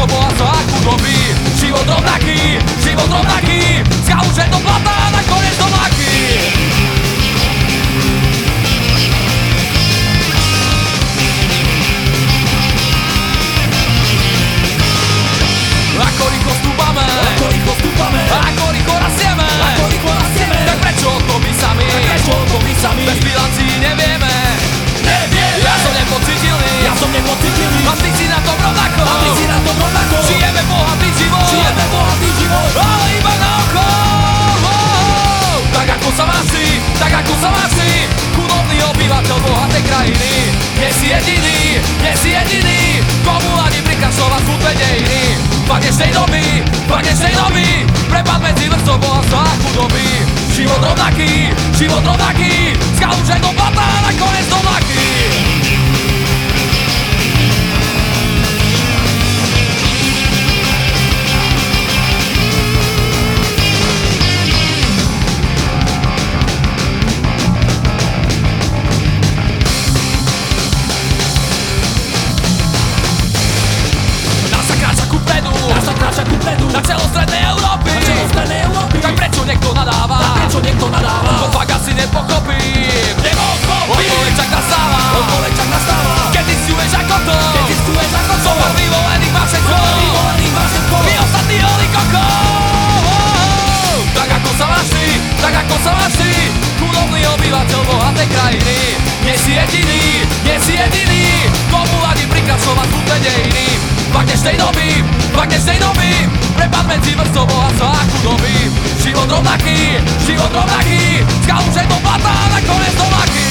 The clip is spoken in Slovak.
vrstvo bohatstva a chudoby. Život rovnaký, z kaluže do blata a nakoniec do mlaky. Ako rýchlo stúpame, ako rýchlo rastieme, tak prečo o tom my sami, bez bilancií nevieme. Ja som nepocitilný, a ty si na tom rovnako, žijeme bohatý život, ale iba na oko. Tak ako sa máš ty, chudobný obyvateľ bohatej krajiny. Nie si jediný, komu ani prikašľovať smutné dejiny. Fakt dnešnej doby, prepad medzi vrstvou bohatstva a chudoby. Život rovnaký, z kaluže do blata a nakoniec do mlaky. Na celostrednej Európy, tak prečo niekto nadáva? To fakt asi nepochopím. Odpoveď čak nastáva, keď ty si uvieš ako to. Zopár vyvolených má všetko, my ostatní holí koko. Tak ako sa máš ty, chudobný obyvateľ bohatej krajiny. Nie si jediný, komu ani prikrašľovať smutné dejiny. Fakt dnešnej doby, prepad medzi vrstvou bohatstva a chudoby. Život rovnaký, z kaluže do blata a nakoniec do mlaky.